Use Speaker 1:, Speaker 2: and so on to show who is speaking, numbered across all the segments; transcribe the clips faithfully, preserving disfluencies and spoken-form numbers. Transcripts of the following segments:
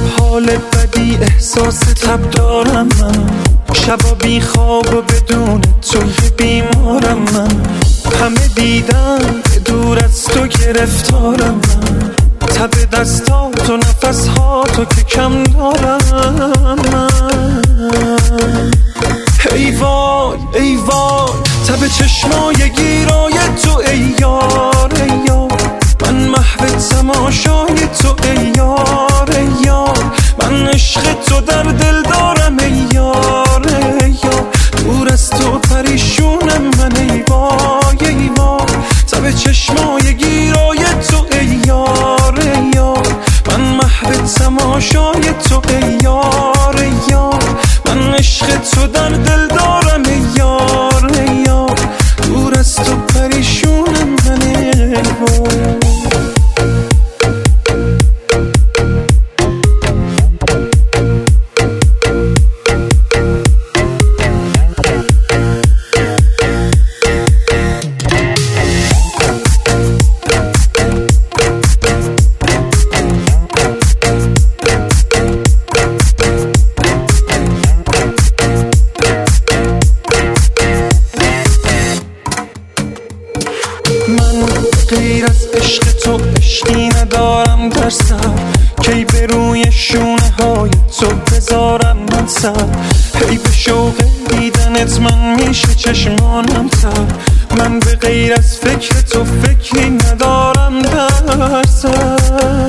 Speaker 1: حال بدی احساس تب دارم من، شبا بی خواب و بدون توی بیمارم من. همه دیدن دور از تو گرفتارم من، تب دستات و نفس ها تو که کم دارم من. ای وای ای وای تب چشمای گیرای تو ای یار ای یار، من محو تماشای تو ای یار ای یار، من عشق تو در دل دارم ای یار ای یار، دور از تو پریشونم من ای وای ای وای، تب چشمای گیرای تو ای یار ای یار، من محو تماشای تو ای یار ای یار، من عشق تو در دل دارم ای یار ای یار، دور از تو پریشونم من ای وای. غیر از عشق تو عشقی ندارم در سر، کی به روی شونه های تو بذارم من سر، هی به شوق دیدنت من میشه چشمانم تر، من به غیر از فکر تو فکری ندارم در سر.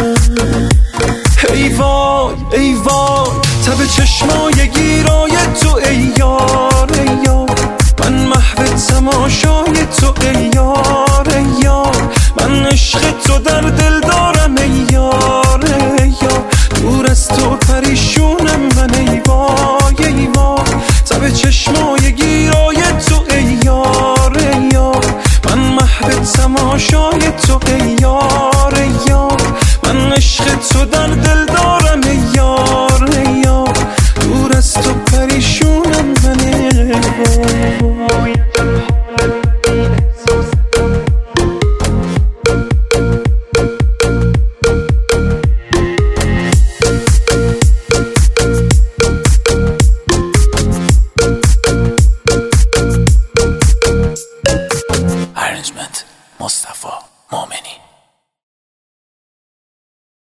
Speaker 1: ای وای ای وای تب چشمای گیرای تو ای یار ای یار، من محو تماشای تو ای یار ای یار، من عشق تو در دل دارم ای یار ای یار، دور از تو پریشونم من ای وای ای وای، تب چشمای گیرای تو ای یار ای یار، من محو تماشای تو ای یار ای یار، من عشق تو در